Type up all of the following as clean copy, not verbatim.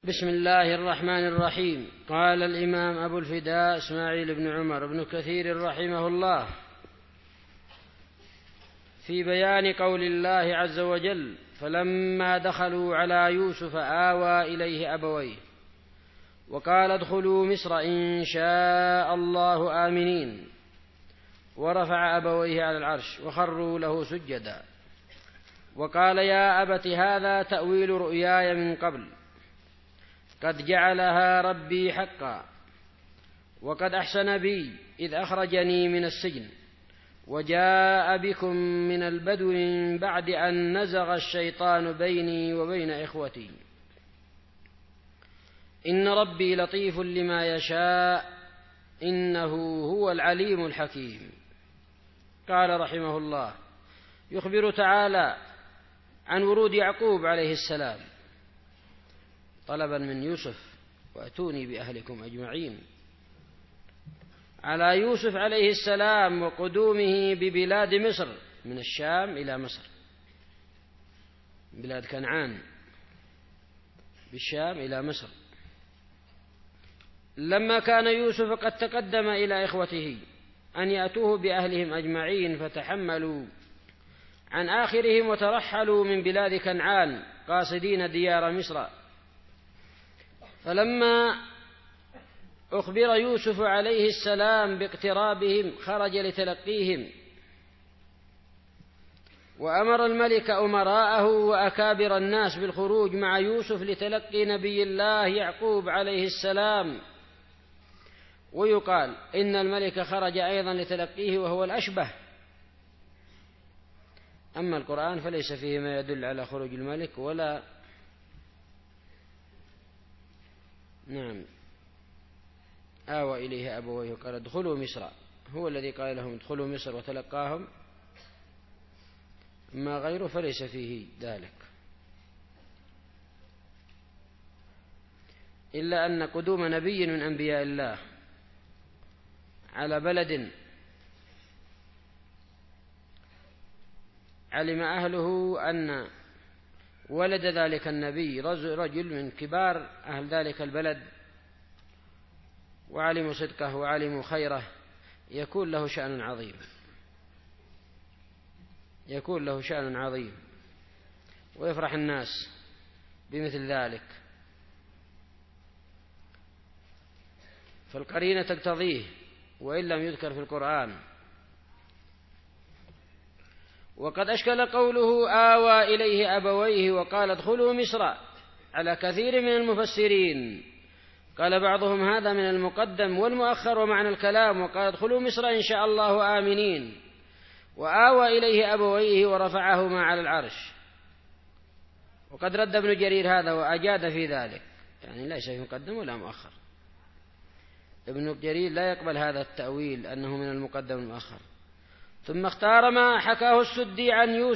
بسم الله الرحمن الرحيم. قال الإمام أبو الفداء إسماعيل بن عمر بن كثير رحمه الله في بيان قول الله عز وجل: فلما دخلوا على يوسف آوى إليه أبويه وقال ادخلوا مصر إن شاء الله آمنين، ورفع أبويه على العرش وخروا له سجدا، وقال: يا أبت هذا تأويل رؤياي من قبل قد جعلها ربي حقا، وقد أحسن بي إذ أخرجني من السجن وجاء بكم من البدو من بعد أن نزغ الشيطان بيني وبين إخوتي، إن ربي لطيف لما يشاء إنه هو العليم الحكيم. قال رحمه الله: يخبر تعالى عن ورود يعقوب عليه السلام طلبا من يوسف: وأتوني بأهلكم أجمعين، على يوسف عليه السلام وقدومه ببلاد مصر، من الشام إلى مصر، بلاد كنعان بالشام إلى مصر. لما كان يوسف قد تقدم إلى إخوته أن يأتوه بأهلهم أجمعين، فتحملوا عن آخرهم وترحلوا من بلاد كنعان قاصدين ديار مصر. فلما أخبر يوسف عليه السلام باقترابهم خرج لتلقيهم، وأمر الملك أمراءه وأكابر الناس بالخروج مع يوسف لتلقي نبي الله يعقوب عليه السلام. ويقال إن الملك خرج أيضا لتلقيه وهو الأشبه. أما القرآن فليس فيه ما يدل على خروج الملك ولا آوى إليه أبويه وقال ادخلوا مصر، هو الذي قال لهم ادخلوا مصر وتلقاهم، ما غيره فليس فيه ذلك، إلا أن قدوم نبي من أنبياء الله على بلد علم أهله أن ولد ذلك النبي رجل من كبار أهل ذلك البلد، وعلموا صدقه وعلموا خيره، يكون له شأن عظيم، يكون له شأن عظيم، ويفرح الناس بمثل ذلك، فالقرينة تقتضيه وإن لم يذكر في القرآن. وقد أشكل قوله آوى إليه أبويه وقال ادخلوا مصر على كثير من المفسرين، قال بعضهم هذا من المقدم والمؤخر ومعنى الكلام، وقال ادخلوا مصر إن شاء الله آمنين، وآوى إليه أبويه ورفعهما على العرش. وقد رد ابن جرير هذا وأجاد في ذلك، يعني ليس في مقدم ولا مؤخر. ابن جرير لا يقبل هذا التأويل أنه من المقدم والمؤخر. ثم اختار ما حكاه السدي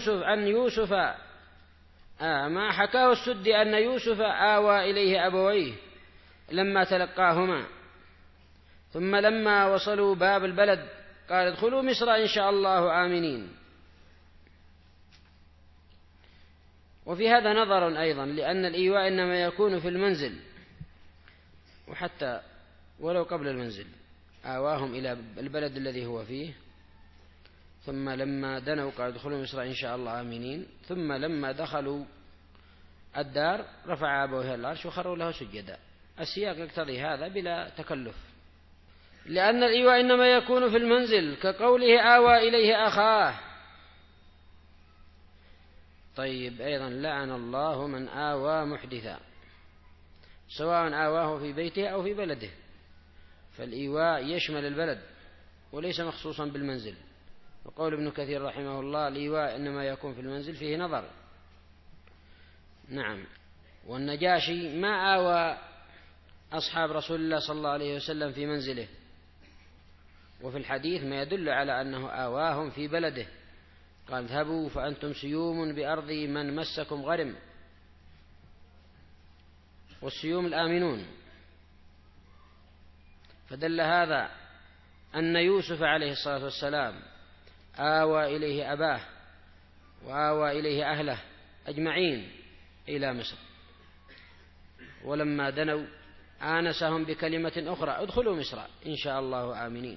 ما حكاه السدي أن يوسف آوى إليه أبويه لما تلقاهما، ثم لما وصلوا باب البلد قال ادخلوا مصر إن شاء الله آمنين. وفي هذا نظر أيضا، لأن الإيواء إنما يكون في المنزل، وحتى ولو قبل المنزل آواهم إلى البلد الذي هو فيه، ثم لما دنوا قال ادخلوا مصر إن شاء الله آمنين، ثم لما دخلوا الدار رفع أبويه العرش وخروا له سجدا. السياق يقتضي هذا بلا تكلف، لأن الإيواء إنما يكون في المنزل، كقوله آوى إليه أخاه. طيب، أيضا لعن الله من آوى محدثا، سواء آواه في بيته أو في بلده، فالإيواء يشمل البلد وليس مخصوصا بالمنزل. وقول ابن كثير رحمه الله الإيواء إنما يكون في المنزل فيه نظر. نعم. والنجاشي ما آوى أصحاب رسول الله صلى الله عليه وسلم في منزله، وفي الحديث ما يدل على أنه آواهم في بلده، قال اذهبوا فأنتم سيوم بأرض من مسكم غرم، والسيوم الآمنون. فدل هذا أن يوسف عليه الصلاة والسلام آوى إليه أباه وآوى إليه أهله أجمعين إلى مصر. ولما دنوا آنسهم بكلمة أخرى ادخلوا مصر إن شاء الله آمنين.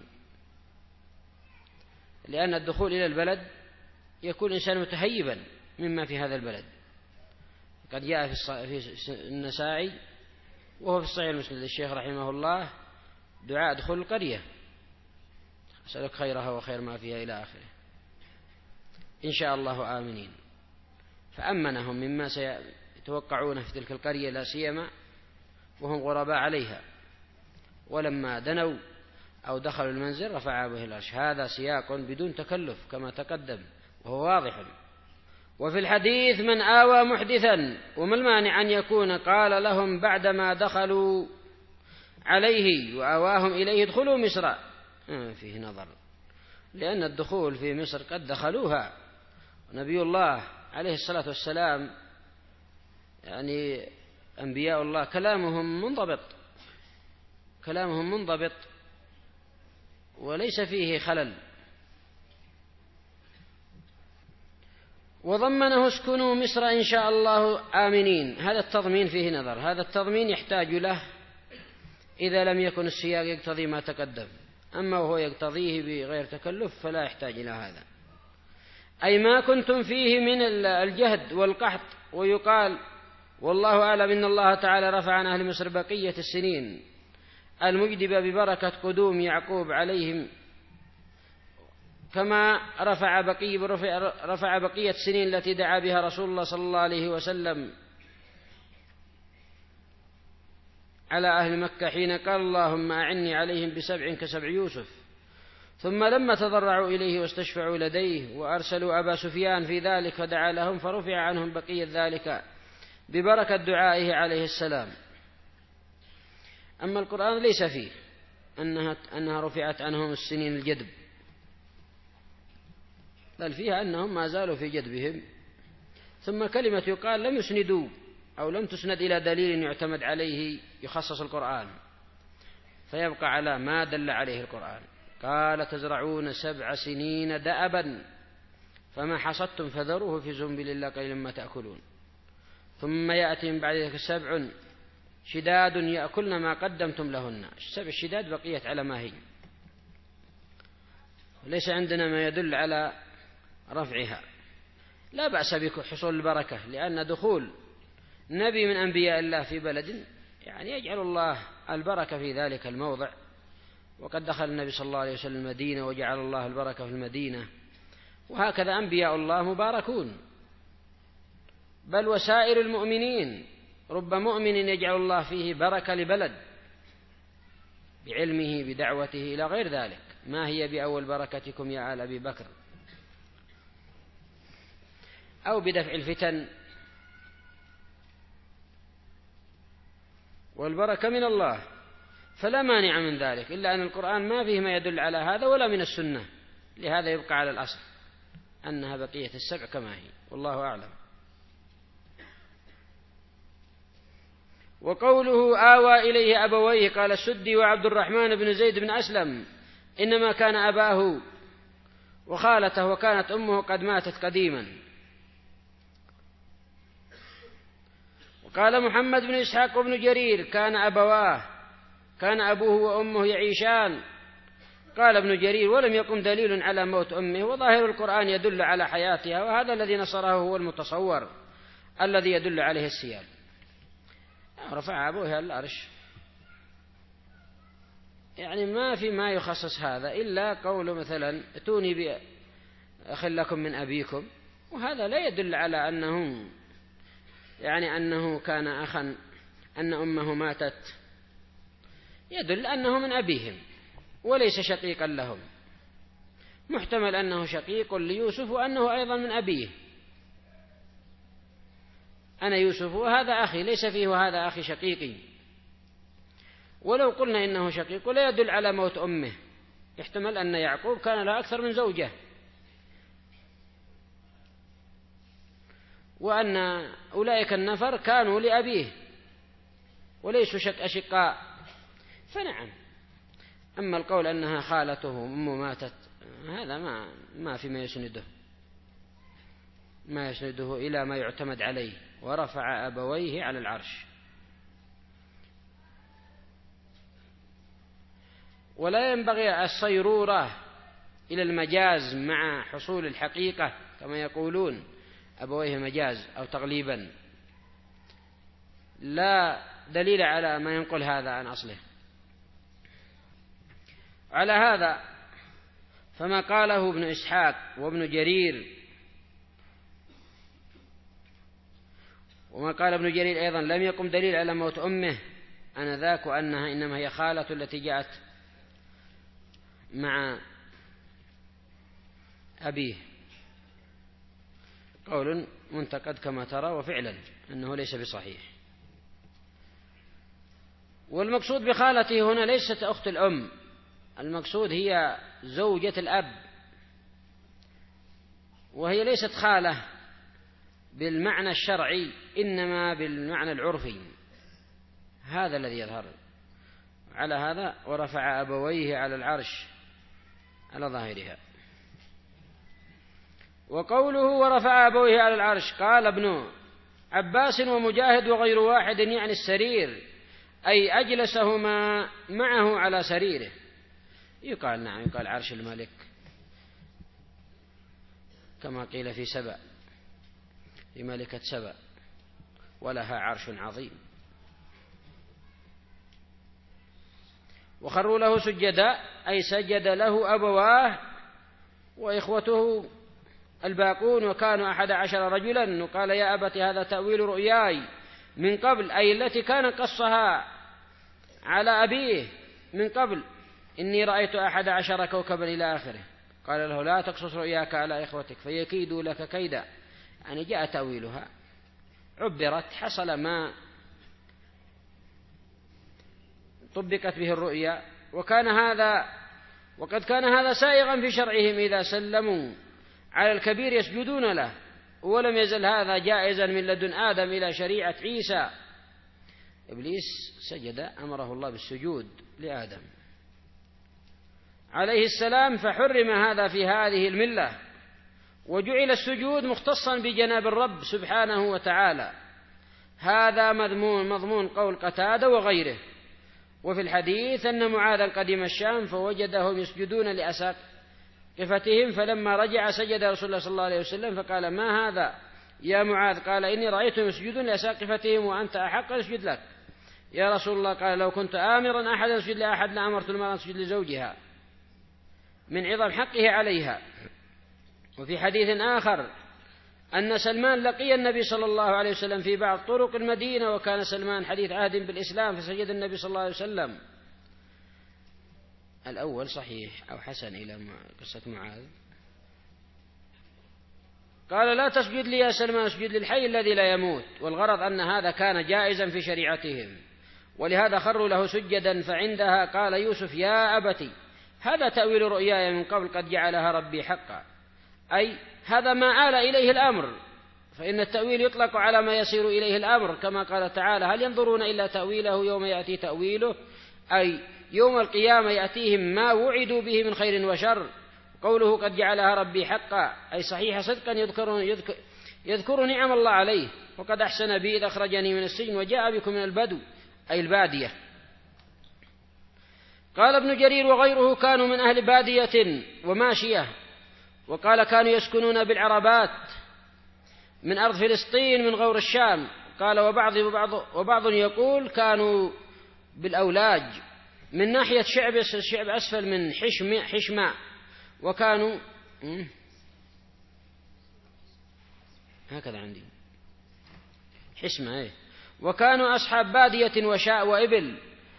لأن الدخول إلى البلد يكون الإنسان متهيبا مما في هذا البلد. قد جاء في النسائي وهو في الصحيح المسند الشيخ رحمه الله دعاء ادخل القرية أسألك خيرها وخير ما فيها إلى آخره إن شاء الله آمنين. فأمنهم مما سيتوقعونه في تلك القرية لا سيما وهم غرباء عليها. ولما دنوا أو دخلوا المنزل رفع به العرش. هذا سياق بدون تكلف كما تقدم وهو واضح. وفي الحديث من آوى محدثا، وما المانع أن يكون قال لهم بعدما دخلوا عليه وآواهم إليه ادخلوا مصر؟ فيه نظر، لأن الدخول في مصر قد دخلوها. نبي الله عليه الصلاة والسلام يعني أنبياء الله كلامهم منضبط وليس فيه خلل. وضمنه اسكنوا مصر إن شاء الله آمنين. هذا التضمين فيه نظر. هذا التضمين يحتاج له إذا لم يكن السياق يقتضي ما تقدم، أما وهو يقتضيه بغير تكلف فلا يحتاج إلى هذا. أي ما كنتم فيه من الجهد والقحط. ويقال والله أعلم إن الله تعالى رفع عن أهل مصر بقية السنين المجدبة ببركة قدوم يعقوب عليهم، كما رفع بقية السنين التي دعا بها رسول الله صلى الله عليه وسلم على أهل مكة حين قال اللهم أعني عليهم بسبع كسبع يوسف. ثم لما تضرعوا إليه واستشفعوا لديه وأرسلوا أبا سفيان في ذلك فدعا لهم فرفع عنهم بقية ذلك ببركة دعائه عليه السلام. أما القرآن ليس فيه أنها رفعت عنهم السنين الجدب، بل فيها أنهم ما زالوا في جدبهم. ثم كلمة يقال لم يسندوا أو لم تسند إلى دليل يعتمد عليه يخصص القرآن، فيبقى على ما دل عليه القرآن. قال تزرعون 7 سنين دأبا فما حصدتم فذروه في زنبل الله قليلا ما تأكلون ثم يأتي من بعد ذلك 7 شداد يأكلن ما قدمتم لهن. 7 شداد بقيت على ما هي، ليس عندنا ما يدل على رفعها. لا بأس بحصول البركة، لأن دخول نبي من أنبياء الله في بلد يعني يجعل الله البركة في ذلك الموضع. وقد دخل النبي صلى الله عليه وسلم المدينة وجعل الله البركة في المدينة، وهكذا أنبياء الله مباركون، بل وسائر المؤمنين رب مؤمن يجعل الله فيه بركة لبلد بعلمه بدعوته إلى غير ذلك. ما هي بأول بركتكم يا آل أبي بكر، أو بدفع الفتن، والبركة من الله فلا مانع من ذلك، إلا أن القرآن ما فيه ما يدل على هذا ولا من السنة، لهذا يبقى على الأصل أنها بقية 7 كما هي، والله أعلم. وقوله آوى إليه أبويه قال السدي وعبد الرحمن بن زيد بن أسلم إنما كان أباه وخالته وكانت أمه قد ماتت قديما. وقال محمد بن إسحاق بن جرير كان أبوه وأمه يعيشان. قال ابن جرير ولم يقم دليل على موت أمه، وظاهر القرآن يدل على حياتها، وهذا الذي نصره هو المتصور الذي يدل عليه السياق. رفع أبوها العرش، يعني ما في ما يخصص هذا إلا قول مثلا اتوني بأخ لكم من أبيكم، وهذا لا يدل على أنهم يعني أنه كان أخا، أن أمه ماتت، يدل أنه من أبيهم وليس شقيقا لهم. محتمل أنه شقيق ليوسف وأنه أيضا من أبيه. أنا يوسف وهذا أخي، ليس فيه وهذا أخي شقيقي. ولو قلنا إنه شقيق لا يدل على موت أمه، يحتمل أن يعقوب كان له أكثر من زوجة، وأن أولئك النفر كانوا لأبيه وليسوا أشقاء، فنعم. أما القول أنها خالته وأمه ماتت هذا ما في ما يسنده إلى ما يعتمد عليه. ورفع أبويه على العرش. ولا ينبغي الصيرورة إلى المجاز مع حصول الحقيقة كما يقولون أبويه مجاز أو تغليبا، لا دليل على ما ينقل هذا عن أصله. على هذا فما قاله ابن إسحاق وابن جرير، وما قال ابن جرير أيضا لم يقم دليل على موت أمه آنذاك وأنها إنما هي خالة التي جاءت مع أبيه، قول منتقد كما ترى، وفعلا أنه ليس بصحيح. والمقصود بخالته هنا ليست أخت الأم، المقصود هي زوجة الأب، وهي ليست خالة بالمعنى الشرعي إنما بالمعنى العرفي، هذا الذي يظهر. على هذا ورفع أبويه على العرش على ظاهرها. وقوله ورفع أبويه على العرش قال ابن عباس ومجاهد وغير واحد يعني السرير، أي أجلسهما معه على سريره. يقال نعم، يقال عرش الملك كما قيل في سبأ، في ملكة سبأ ولها عرش عظيم. وخروا له سجدا، أي سجد له أبواه وإخوته الباقون، وكانوا 11 رجلا. وقال يا أبت هذا تأويل رؤياي من قبل، أي التي كان قصها على أبيه من قبل، إني رأيت 11 كوكبا إلى آخره. قال له لا تقصص رؤياك على إخوتك فيكيدوا لك كيدا، يعني جاء تأويلها، عبرت، حصل ما طبقت به الرؤيا. وقد كان هذا سائغا في شرعهم، إذا سلموا على الكبير يسجدون له، ولم يزل هذا جائزا من لدن آدم إلى شريعة عيسى. إبليس سجد، أمره الله بالسجود لآدم عليه السلام، فحرم هذا في هذه الملة، وجعل السجود مختصا بجناب الرب سبحانه وتعالى. هذا مضمون قول قتادة وغيره. وفي الحديث أن معاذا قدم الشام فوجدهم يسجدون لأساقفتهم، فلما رجع سجد رسول الله صلى الله عليه وسلم فقال ما هذا يا معاذ؟ قال إني رأيتهم يسجدون لأساقفتهم وأنت أحق أن يسجد لك يا رسول الله. قال لو كنت آمرا أحدا يسجد لأحد لأمرت المرأة أن تسجد لزوجها من عظم حقه عليها. وفي حديث آخر أن سلمان لقي النبي صلى الله عليه وسلم في بعض طرق المدينة، وكان سلمان حديث عهد بالإسلام، فسجد النبي صلى الله عليه وسلم. الأول صحيح أو حسن إلى قصة معاذ. قال لا تسجد لي يا سلمان، اسجد للحي الذي لا يموت. والغرض أن هذا كان جائزا في شريعتهم، ولهذا خروا له سجدا. فعندها قال يوسف يا أبتي هذا تأويل رؤياي من قبل قد جعلها ربي حقا، أي هذا ما آل إليه الأمر، فإن التأويل يطلق على ما يسير إليه الأمر، كما قال تعالى هل ينظرون إلا تأويله يوم يأتي تأويله، أي يوم القيامة يأتيهم ما وعدوا به من خير وشر. قوله قد جعلها ربي حقا، أي صحيح صدقا يذكر نعم الله عليه، وقد أحسن بي إذ أخرجني من السجن وجاء بكم من البدو، أي البادية. قال ابن جرير وغيره كانوا من أهل بادية وماشية، وقال كانوا يسكنون بالعربات من أرض فلسطين من غور الشام. قال وبعض يقول كانوا بالأولاج من ناحية شعب أسفل من حشماء، وكانوا هكذا عندي حشمة، وكانوا أصحاب بادية وشاء وإبل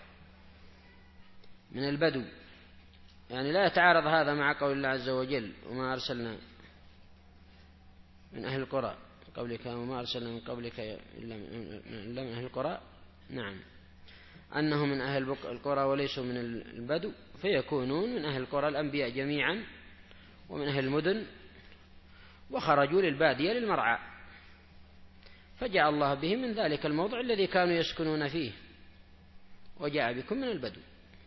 من البدو. يعني لا يتعارض هذا مع قول الله عز وجل وما أرسلنا من أهل القرى قبلك وما أرسلنا من قبلك إلا من أهل القرى، نعم أنهم من أهل القرى وليسوا من البدو، فيكونون من أهل القرى الأنبياء جميعا ومن أهل المدن، وخرجوا للبادية للمرعى، فجاء الله بهم من ذلك الموضع الذي كانوا يسكنون فيه، وجاء بكم من البدو.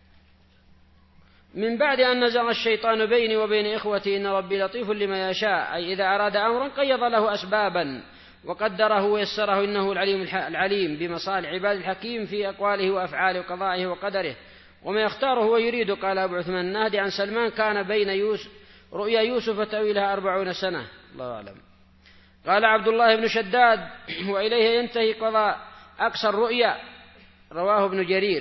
من بعد أن نزغ الشيطان بيني وبين إخوتي إن ربي لطيف لما يشاء، أي إذا أراد أمرا قيض له أسبابا وقدره ويسره، إنه العليم بمصالح عباد الحكيم في أقواله وأفعاله وقضائه وقدره. وما يختاره هو يريد. قال أبو عثمان النهدي عن سلمان كان بين رؤيا يوسف تأويلها 40 سنة، الله أعلم. قال عبد الله بن شداد وإليه ينتهي قضاء أقصى الرؤيا، رواه ابن جرير،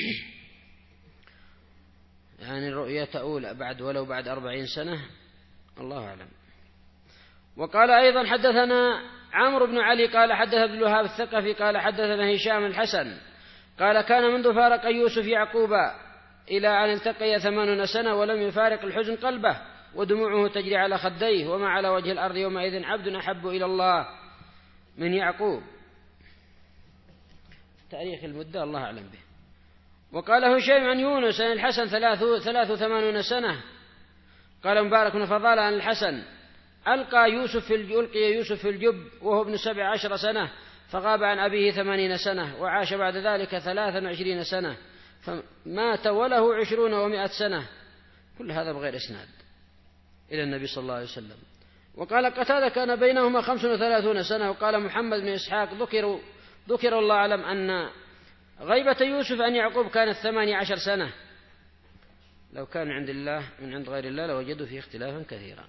يعني الرؤيا تؤول ولو بعد 40 سنة، الله أعلم. وقال أيضا حدثنا عمرو بن علي قال حدث ابن الوهاب الثقفي قال حدثنا هشام الحسن قال كان منذ فارق يوسف يعقوب إلى أن التقي 80 سنة ولم يفارق الحزن قلبه ودموعه تجري على خديه، وما على وجه الأرض يومئذ عبد أحب إلى الله من يعقوب. تاريخ المدة الله أعلم به. وقال هشيم عن يونس عن الحسن 83 سنة. قال مبارك بن فضال عن الحسن ألقي يوسف في الجب وهو ابن 17 سنة، فغاب عن أبيه 80 سنة، وعاش بعد ذلك 23 سنة، فمات وله 20 و100 سنة. كل هذا بغير إسناد إلى النبي صلى الله عليه وسلم. وقال قتادة كان بينهما 35 سنة. وقال محمد بن إسحاق ذكر الله أعلم أن غيبة يوسف عن يعقوب كانت 18 سنة. لو كان من عند غير الله لوجدوا فيه اختلافا كثيرا.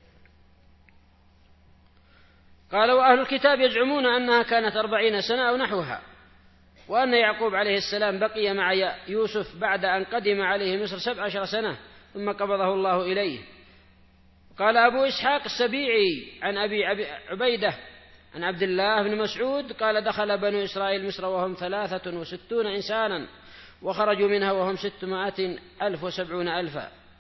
قال وأهل الكتاب يزعمون أنها كانت 40 سنة أو نحوها، وأن يعقوب عليه السلام بقي مع يوسف بعد أن قدم عليه مصر 17 سنة ثم قبضه الله إليه. قال أبو إسحاق السبيعي عن أبي عبيدة عن عبد الله بن مسعود قال دخل بنو إسرائيل مصر وهم 63 إنسانا وخرجوا منها وهم 670,000.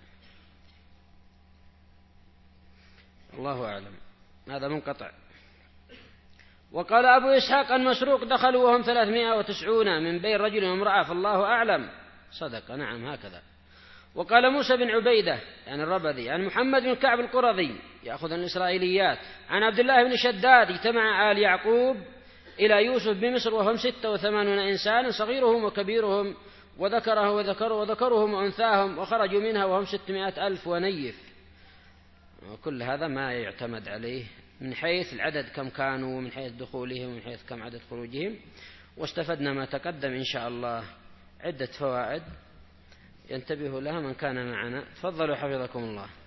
الله أعلم، هذا منقطع. وقال أبو إسحاق عن مسروق دخلوا وهم 390 من بين رجل وامرأة، فالله أعلم. صدق، نعم هكذا. وقال موسى بن عبيدة يعني الربذي عن محمد بن كعب القرظي يأخذ الإسرائيليات عن عبد الله بن شداد اجتمع آل يعقوب إلى يوسف بمصر وهم 86 إنسانا صغيرهم وكبيرهم وذكرهم وأنثاهم، وخرجوا منها وهم 600,000 ونيف. وكل هذا ما يعتمد عليه من حيث العدد كم كانوا ومن حيث دخولهم ومن حيث كم عدد خروجهم. واستفدنا ما تقدم إن شاء الله عدة فوائد ينتبه لها من كان معنا. تفضلوا حفظكم الله.